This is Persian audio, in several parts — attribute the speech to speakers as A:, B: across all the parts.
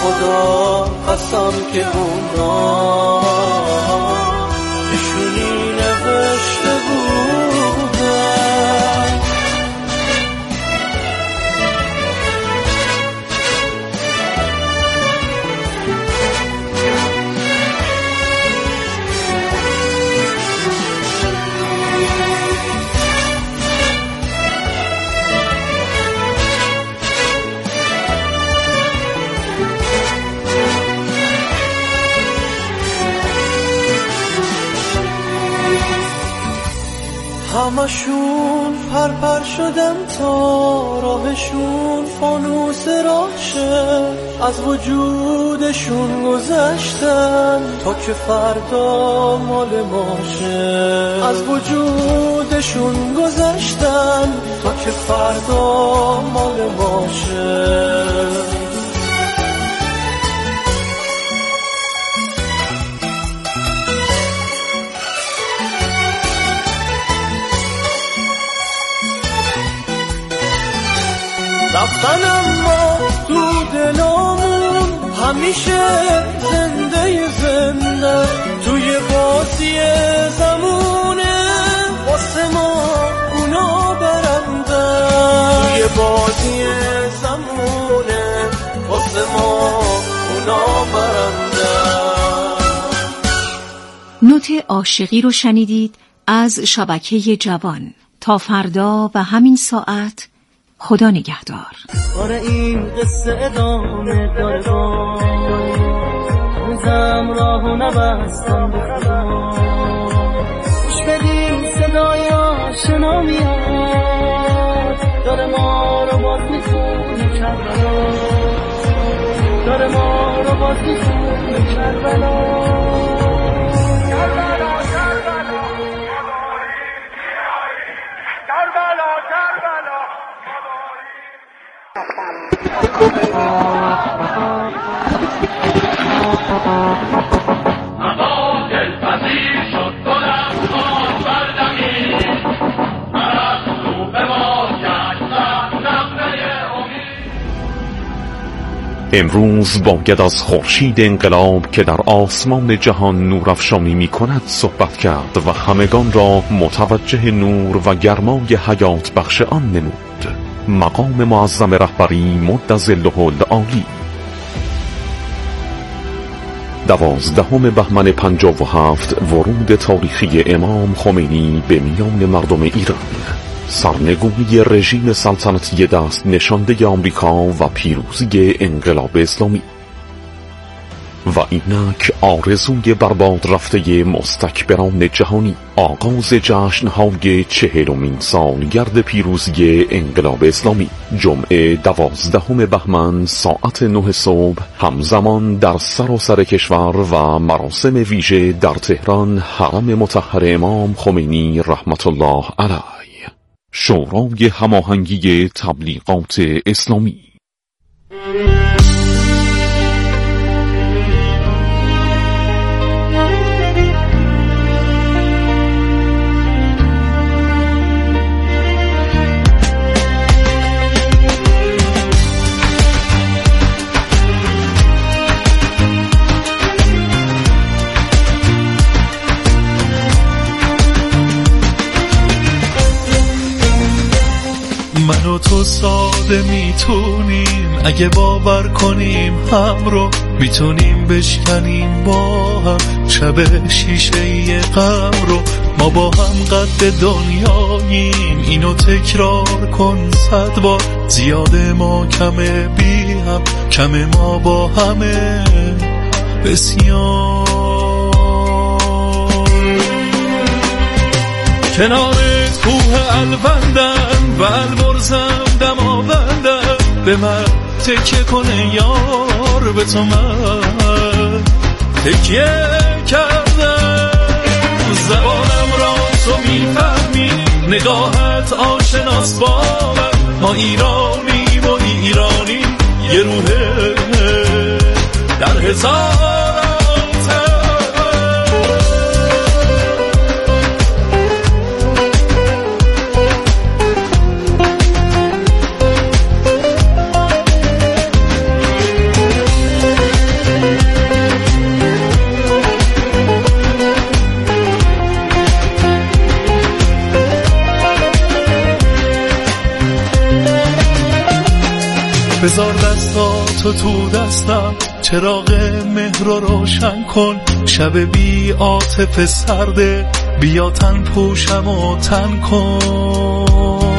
A: خدا قسم که اونا نشونی نوشته بودن. همشون پرپر شدن تا راهشون فانوس راشه، از وجودشون گذشتن تا که فردا مال ماشه، از وجودشون گذشتن تا که فردا مال ماشه. رفتن اما تو دلامون همیشه زنده زنده، توی بازی زمونه واسه ما اونا برنده، توی بازی زمونه واسه ما اونا برنده.
B: نوت عاشقی رو شنیدید از شبکه جوان. تا فردا و همین ساعت خدا نگهدار.
A: آره این قصه ادامه داره، روزم راهو نبستم به خدا. گوش بدین صدای آشنا میاد، داره ما رو باز میخونه کربلا، داره ما رو باز میخونه کربلا.
C: امروز باید از خورشید انقلاب که در آسمان جهان نورافشانی می‌کند صحبت کرد و همگان را متوجه نور و گرمای حیات بخش آن نمود. مقام معظم رهبری مد ظله العالی. 12 بهمن 57 ورود تاریخی امام خمینی به میان مردم ایران، سرنگونی رژیم سلطنتی دست نشانده آمریکا و پیروزی انقلاب اسلامی. و اینک آرزوی برباد رفته مستکبران جهانی، آغاز جشن‌های 40مین سالگرد پیروزی انقلاب اسلامی. جمعه 12 بهمن ساعت 9 صبح همزمان در سراسر کشور و مراسم ویژه در تهران حرم مطهر امام خمینی رحمت الله علیه. شورای هماهنگی تبلیغات اسلامی.
D: من و تو ساده میتونیم اگه باور کنیم هم رو، میتونیم بشکنیم با هم شب شیشه غم رو. ما با هم قد دنیاییم، اینو تکرار کن 100 بار. زیاده ما کمه بی هم، کمه ما با همه بسیار. کنارت کوه الوندم و البرزم دماوندم، به من تکیه کنه یار، به تو من تکیه کردم. زبانم را تو میفهمی، نگاهت آشناس با من. ما ایرانی و ایرانی یه روحه در هزار. بذار دستاتو تو دستم، چراغ مهر رو روشن کن. شب بی عاطفه سرده، بیا تن پوشم و تن کن.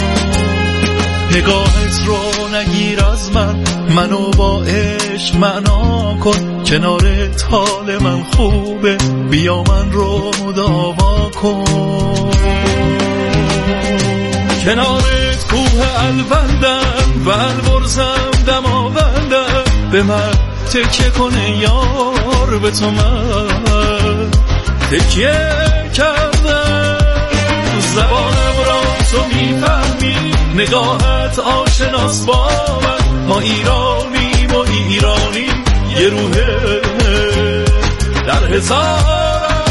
D: نگاهت رو نگیر از منو با عشق معنا کن. کنارت حال من خوبه، بیا من رو مداوا کن. کنارت کوه الوندم و البرزم دماوندم، به من تکیه کنه یار، به تو من تکیه کردم. زبانم را تو میفهمی، نگاهت آشناس با من. ما ایرانیم و ایرانیم، یه روحه در هزار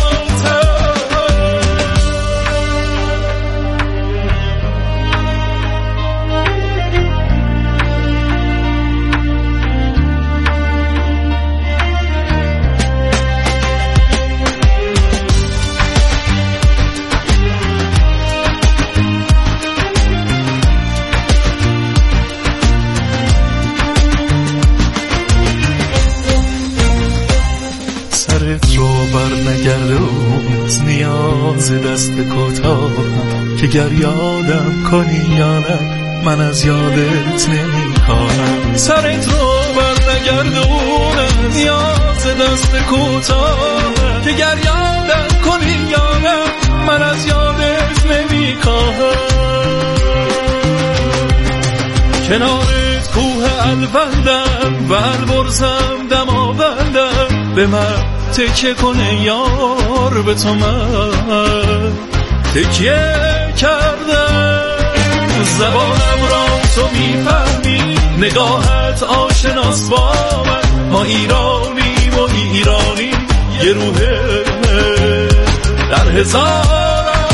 D: برنگردونت نیاز دست کوتاهم، که گر یادم کنی یا نه من از یادت نمیکنم. سرت رو برنگردونت نیاز دست کوتاهم، که گر یادم کنی یا نه من از یادت نمیکنم. کنارت کوه الوندم و البرزم دماوندم، به من تکیه کنه یار، به تو من تکیه کردم. زبانم را تو میفهمی، نگاهت آشناس با من. ما ایرانیم و ایرانیم، یه روحه در هزار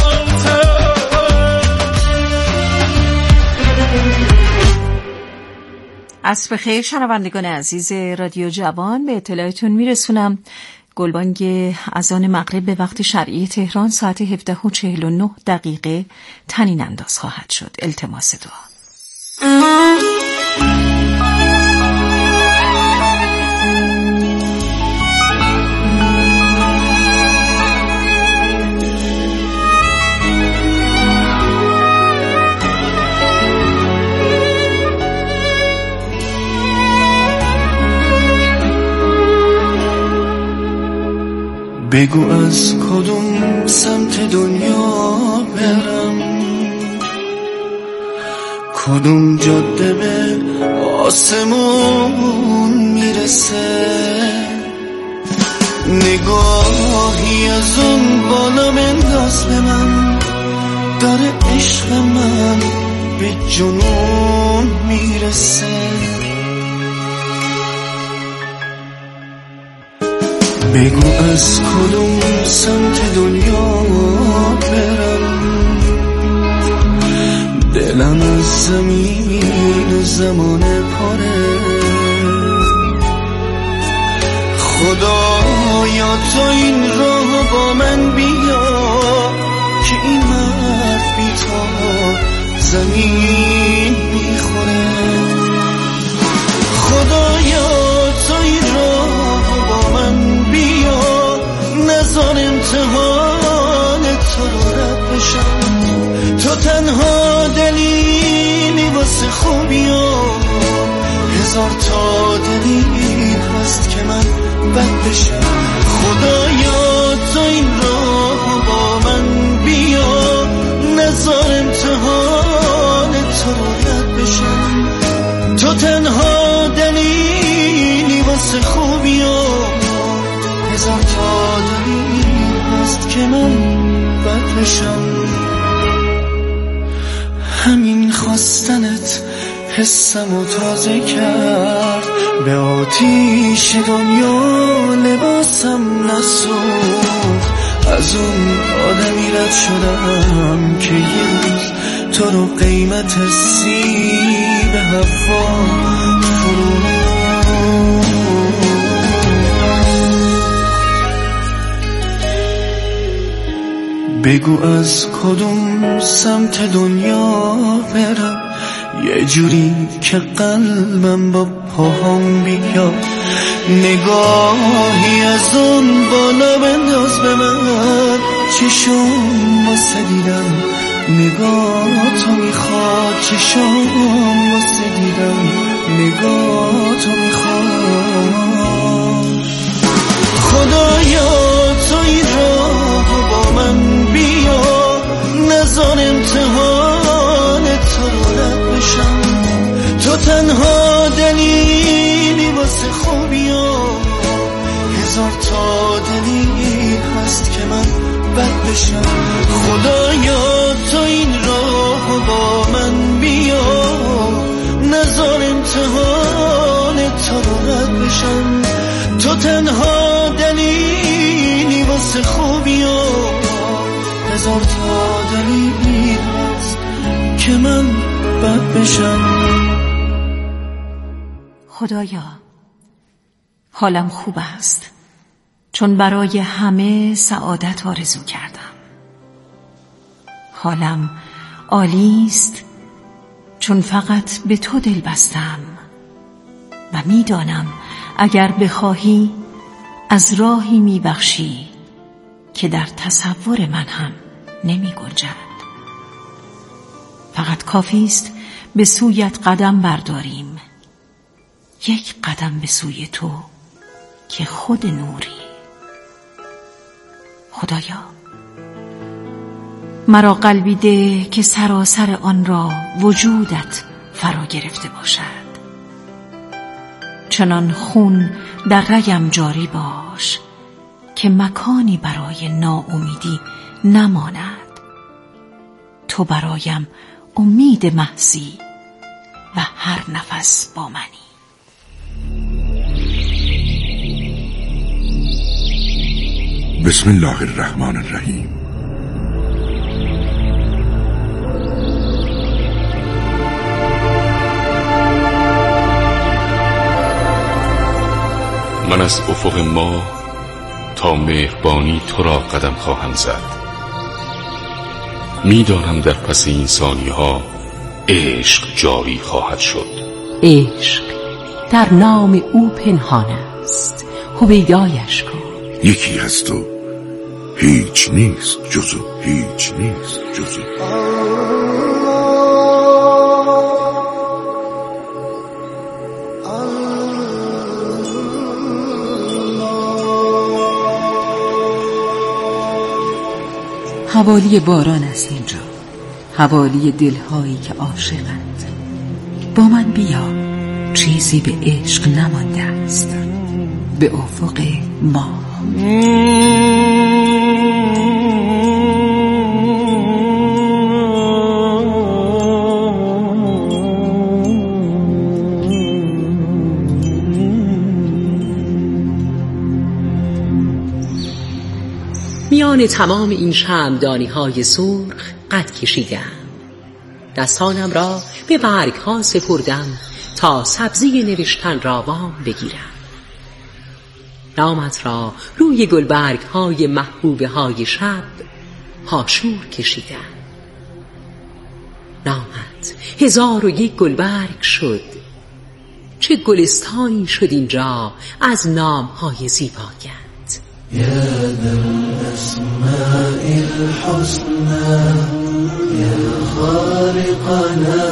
B: عصر بخیر شنوندگان عزیز رادیو جوان، به اطلاعتون میرسونم گلبانگ اذان مغرب به وقت شرعی تهران ساعت 17:49 طنین انداز خواهد شد. التماس دعا.
A: بگو از کدوم سمت دنیا برم، کدوم جاده به آسمون میرسه. نگاهی از اون بالا بنداز به من، داره عشق من به جنون میرسه. بگو از کدوم سمت دنیا برم، دلم از زمین و زمان پاره. خدایا تو این راه با من بیا، که این مرد بی تا زمین میخوره. خدایا تو این راه با من بیا، نذار امتحان تو رو رد بشم. تو تنها دلیلی واسه خوبیا، هزار تا دلیل هست که من بد بشم. خدایا تو این راه با من بیا، نذار امتحان تو رو رد بشم. تو تنها دلیلی واسه خوبیا، هزار تا دلیل هست که من بد بشم. همین خواستنت حسمو تازه کرد، به آتیش دنیا لباسم نسوخت. از اون آدمی رد شدم که یه روز تو رو قیمت سیب هوا فرو. بگو از کدوم سمت دنیا برم، یه جوری که قلبم با پاهم بیاد، نگاهی از اون بالا بنداز به من، چشم واسه دیدم نگاه تو میخواد، چشم واسه دیدم نگاه تو میخواد. خدایا تو این راهو با من بیا، نذار امتحان تو رو رد بشم، تو تنها دلیلی واسه خوبیا، هزار تا دلیل هست که من بد بشم. خدایا تو این راهو با من بیا، نذار امتحان تو رو رد بشم، تو تنها دلیلی واسه خوبیا، هزار تا دلیل هست که من بد بشم.
B: خدایا حالم خوب است، چون برای همه سعادت آرزو کردم. حالم عالی است، چون فقط به تو دل بستم و میدانم اگر بخواهی از راهی میبخشی که در تصور من هم نمی گنجد. فقط کافی است به سویت قدم برداریم، یک قدم به سوی تو که خود نوری. خدایا مرا قلبی ده که سراسر آن را وجودت فرا گرفته باشد، چنان خون در رگم جاری باش که مکانی برای ناامیدی نماند. تو برایم امید محضی و هر نفس با منی.
E: بسم الله الرحمن الرحیم.
F: من از افق ما تا مهربانی تو را قدم خواهم زد. میدانم در پس این ثانیه ها عشق جاری خواهد شد.
G: عشق در نام او پنهان است، هویدایش کن.
E: یکی هست و هیچ نیست جزو، هیچ نیست جزو.
G: حوالی باران است اینجا، حوالی دلهایی که عاشقند. با من بیا، چیزی به عشق نمانده است. به افق ما میان تمام این شمعدانی های سرخ قد کشیدم. دستانم را به برگ ها سپردم تا سبزی نوشتن را وام بگیرم. نامت را روی گلبرگ های محبوبه های شب هاشور کشیدم. نامت 1001 گلبرگ شد. چه گلستانی شد اینجا از نام های زیبایت.
A: يا ذا الأسماء الحسنى يا خالقنا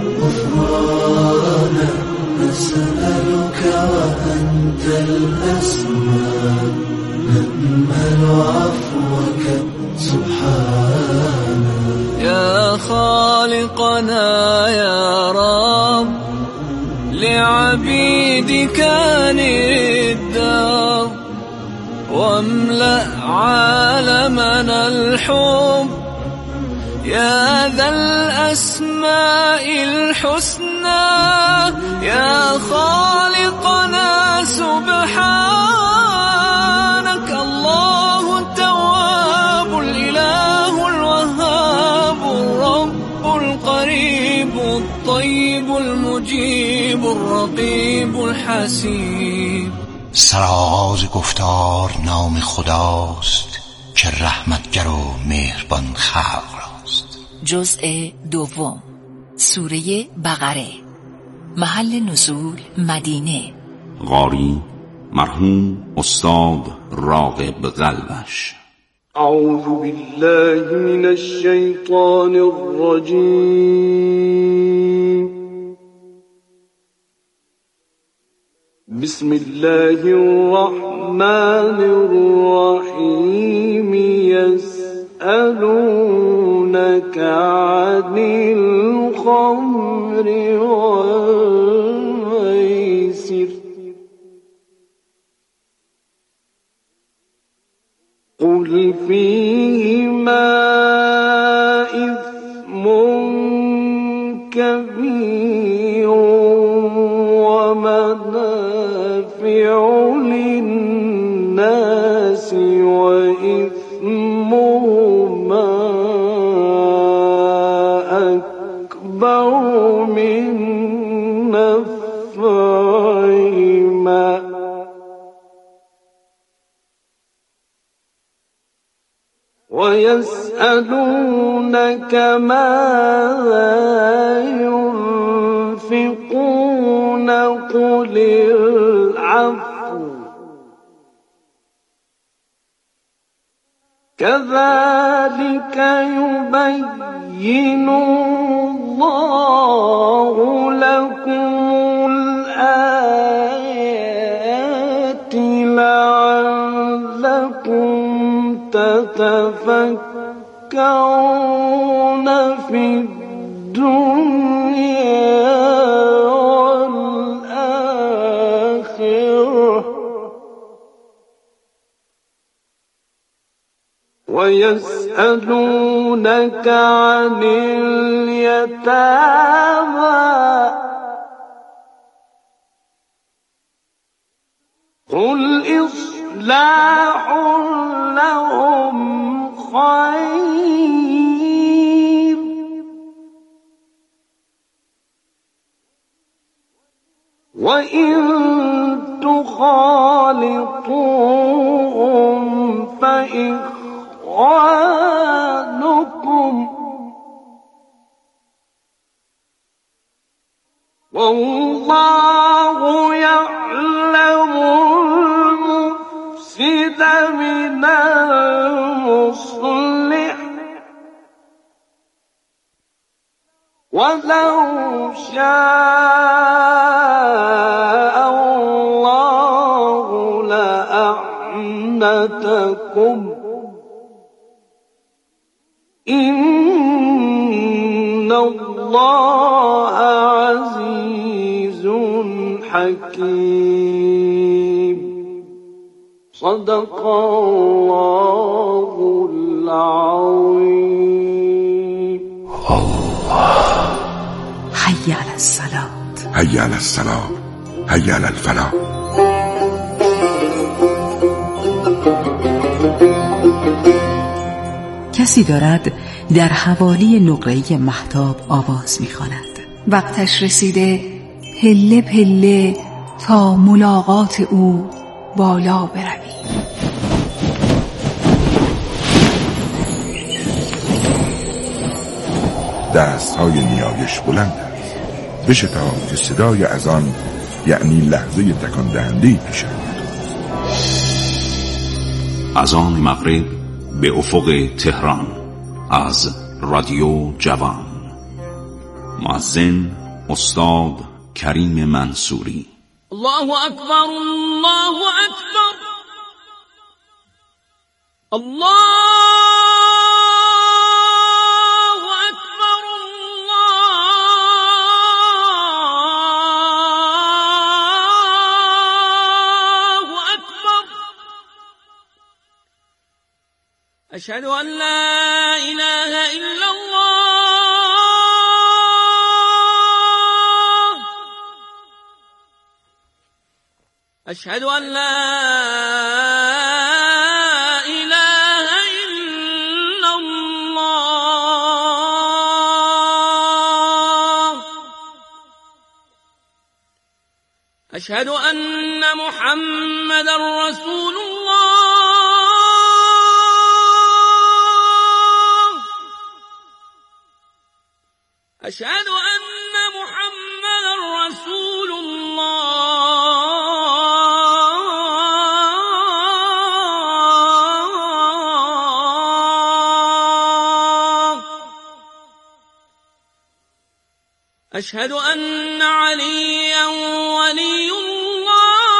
A: غفرانا نسألك وأنت الأسماء نأمل عفوك سبحانا يا خالقنا يا رب لعبيدك الدار واملأ عالمنا الحب يا ذا الأسماء الحسنى يا خالقنا سبحانك الله التواب الإله الوهاب الرب القريب الطيب المجيب الرقيب الحسيب.
H: سرآغاز گفتار نام خداست که رحمتگر و مهربان خلق راست.
B: جزء دوم،
I: سوره بقره. محل نزول مدینه.
J: قاری مرحوم استاد راغب قلبش.
A: اعوذ بالله من الشیطان الرجیم. بسم الله الرحمن الرحیم. يسألونك عن الخمر والميسر قل فيهما إثم كبير ومنافع للناس وإثمهما أكبر من نفعهما ويسألونك ماذا ينفقون قل العفو كذلك يبين الله لكم الآيات لعلكم تتفكرون في الدنيا والآخرة. ويسألونك عن اليتامى قل إصلاح لهم خير وإن تخالطوهم فإخوانكم والله يعلم المفسد من المصلح ولو شاء الله لأعنتكم إن الله عزيز حكيم. صدق الله العظيم.
B: حي على الصلاة.
E: حي على الصلاة. حي على الفلاح.
B: کسی دارد در حوالی نقره مهتاب آواز می‌خواند. وقتش رسیده پله پله تا ملاقات او بالا بروی.
E: دستهای نیایش بلند است. بشتاب که صدای اذان یعنی لحظه تکان دهنده‌ای پیش آید.
J: اذان مغرب به افق تهران از رادیو جوان. مؤذن استاد کریم منصوری.
K: الله اکبر الله اکبر الله اکبر الله اکبر. اشهد ان لا اله الا الله. اشهد ان لا اله الا الله. اشهد ان محمدا رسول الله. أشهد أن أشهد أن عليا ولي الله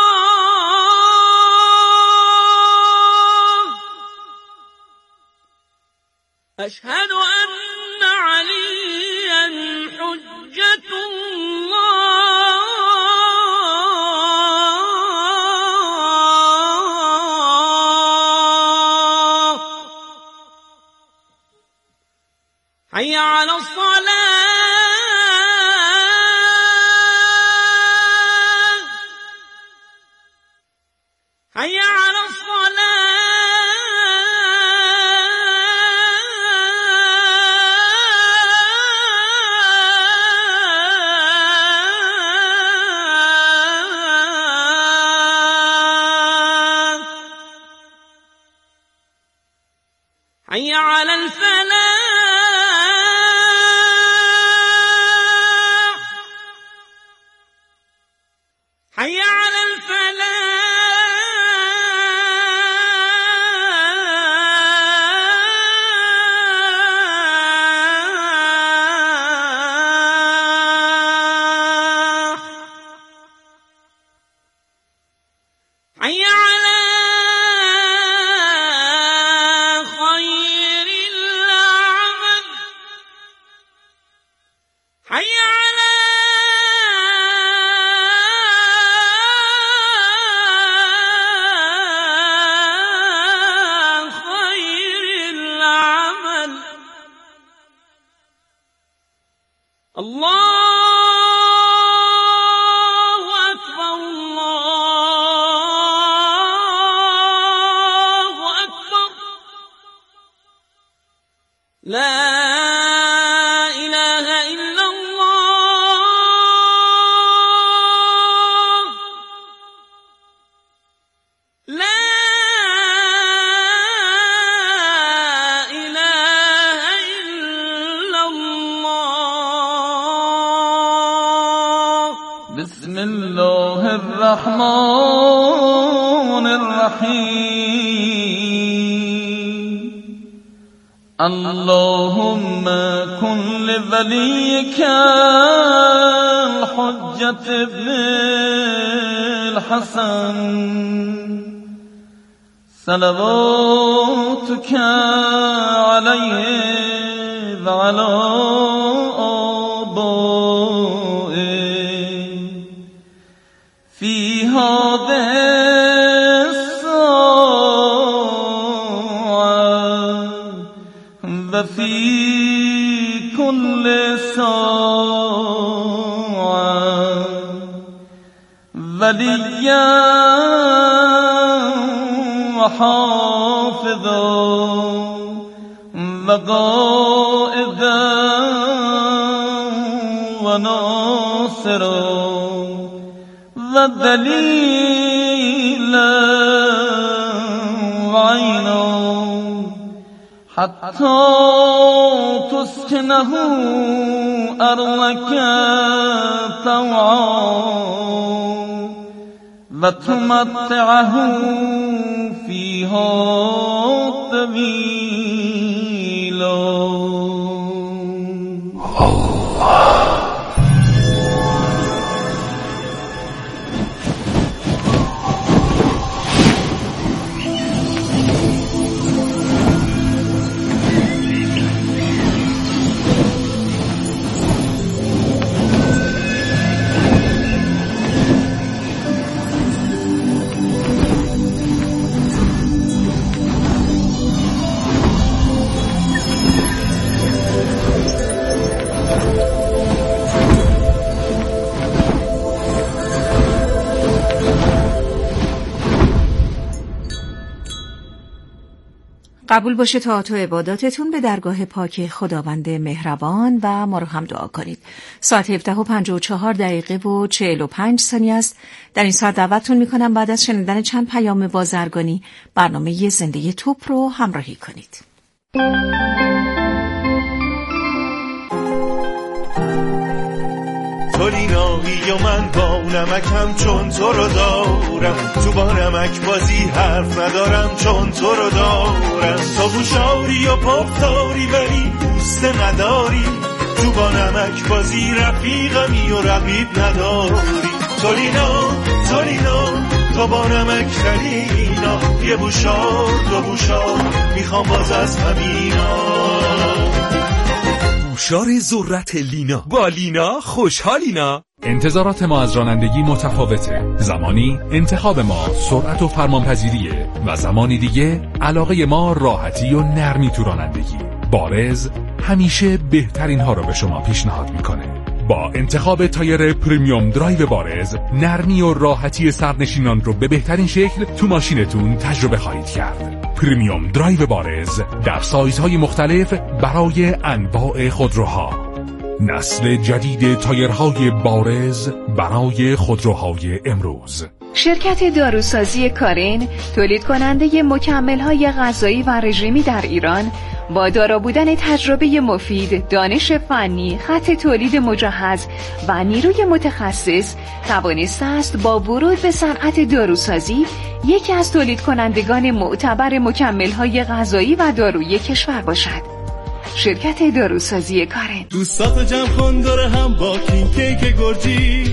K: أشهد أن عليا حجة الله حي على الصلاة حي على الصلاة حي على الفلاح حي على الفلاح حي على خير العمل حي على خير العمل الله أكبر الله أكبر لا إله إلا الله لا إله إلا الله
A: بسم الله الرحمن الرحيم اللهم كن لوليك الحجة ابن الحسن صلواتك عليه وعلى آبائه في هذه الساعة وفي كل ساعة وليا وحافظا وقائدا وناصرا ودليلا وعينا حتى تسكنه أرضك طوعا وتمتعه فيها طويلا
B: قبول باشه طاعت و عباداتتون به درگاه پاک خداوند مهربان و ما رو هم دعا کنید. ساعت 17:54 و 45 ثانیه است. در این ساعت دعوتتون میکنم بعد از شنیدن چند پیام بازرگانی برنامه زنده توپ رو همراهی کنید.
L: تو لینایی و من با نمکم چون تو رو دارم، تو با نمک بازی حرف ندارم چون تو رو دارم. تو گوشاری و پاپتاری ولی دوست نداری، تو با نمک بازی رفیقمی و رقیب نداری. تولینا تو با نمک خلینا، یه بوشار دو بوشار میخوام باز از همینا.
M: بوشار ذرت لینا، با لینا خوشحالینا.
N: انتظارات ما از رانندگی متفاوته. زمانی انتخاب ما سرعت و فرمانپذیریه و زمانی دیگه علاقه ما راحتی و نرمی تو رانندگی. بارز همیشه بهترین ها رو به شما پیشنهاد میکنه. با انتخاب تایر پریمیوم درایو بارز، نرمی و راحتی سرنشینان رو به بهترین شکل تو ماشینتون تجربه خواهید کرد. پریمیوم درایو بارز در سایزهای مختلف برای انواع خودروها. نسل جدید تایرهای بارز برای خودروهای امروز.
O: شرکت داروسازی کارین، تولید کننده مکمل‌های غذایی و رژیمی در ایران، با دارا بودن تجربه مفید، دانش فنی، خط تولید مجهز و نیروی متخصص، توانسته است با ورود به صنعت داروسازی یکی از تولید کنندگان معتبر مکمل‌های غذایی و دارویی کشور باشد. شرکت داروسازی کارین.
L: دوستاتو جمع کن دور هم با کینگ کیک گرجی.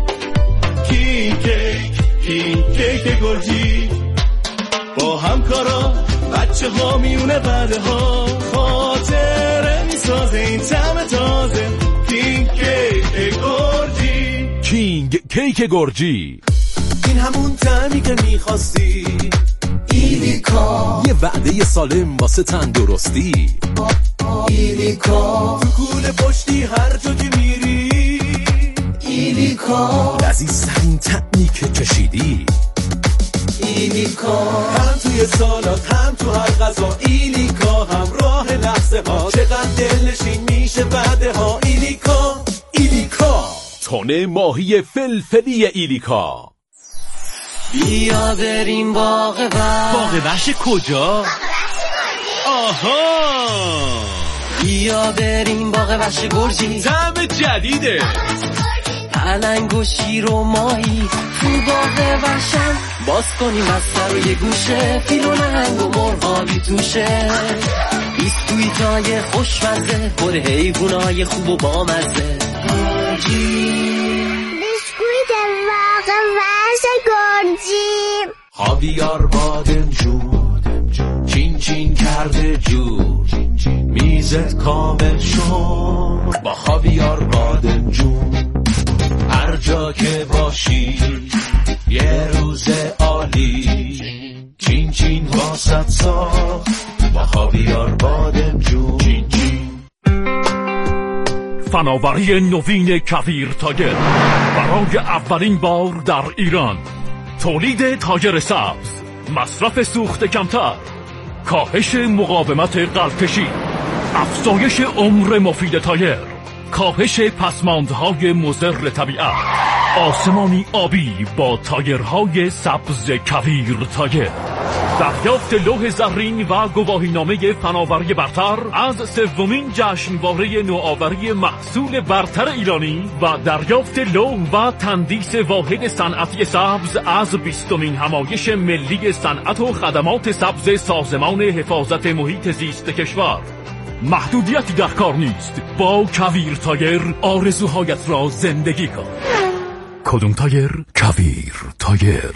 L: کینگ کیک گرجی، با همکارا بچه ها میونه بعده ها، خاطره میسازه این طعم تازه. کینگ کیک گرجی.
N: کینگ کیک گرجی،
L: این همون طعمی که میخواستی. ایلیکا،
M: یه وعده سالم واسه تندرستی.
L: ایلیکا، تو کوله پشتی هر جا که میری. ایلیکا،
M: لذیذترین طعمی که چشیدی.
L: ایلیکا، هم توی سالات هم تو هر غذا. ایلیکا، همراه لحظه ها، چقدر دلنشین میشه بعده ها. ایلیکا
M: تن ماهی فلفلی ایلیکا.
A: بیا بریم باغ
M: وحش کجا؟
A: آها، بیا بریم باغ وحش گرجی،
M: طعم جدیده.
A: پلنگ و شیر و ماهی تو باغ وحشن، باز کنیم بستر رو یه گوشه، فیل و نهنگ و مرغابی توشه. بیسکویتای خوشمزه پر حیوانای خوب و بامزه.
P: بیسکویت باغ وحش گرجی،
L: خاویار بادمجون چین چین کرده جور، میزت کامل شد با خاویار بادمجون. هر جا که باشی یه روز عالی، چین چین واسط ساخت با خاویار بادمجون. چین چین.
N: فناوری نوین کویر تایر برای اولین بار در ایران. تولید تایر سبز، مصرف سوخت کمتر، کاهش مقاومت قلب‌کشی، افزایش عمر مفید تایر، کاهش پسماندهای مضر طبیعت. آسمانی آبی با تایرهای سبز کویر تایر. دریافت لوح زرین و گواهینامه فناوری برتر از سومین جشنواره نوآوری محصول برتر ایرانی و دریافت لوح و تندیس واحد صنعتی سبز از 20مین همایش ملی صنعت و خدمات سبز سازمان حفاظت محیط زیست کشور. محدودیتی در کار نیست. با کویر تایر آرزوهایت را زندگی کن. کدوم تایر؟ کویر تایر.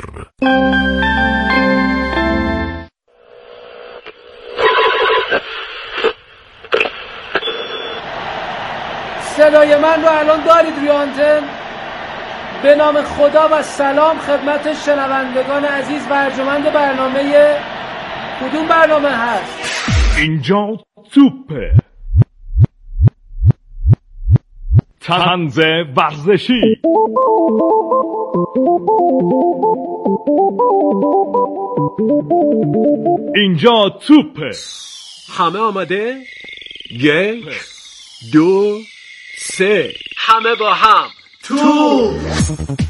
Q: صدای من رو الان دارید روی آنتن؟ به نام خدا و سلام خدمت شنوندگان عزیز و ارجمند برنامه. کدوم برنامه هست؟
N: اینجا سوپه، طنز ورزشی. اینجا توپه.
M: همه آماده؟ 1 2 3 همه با هم توپ.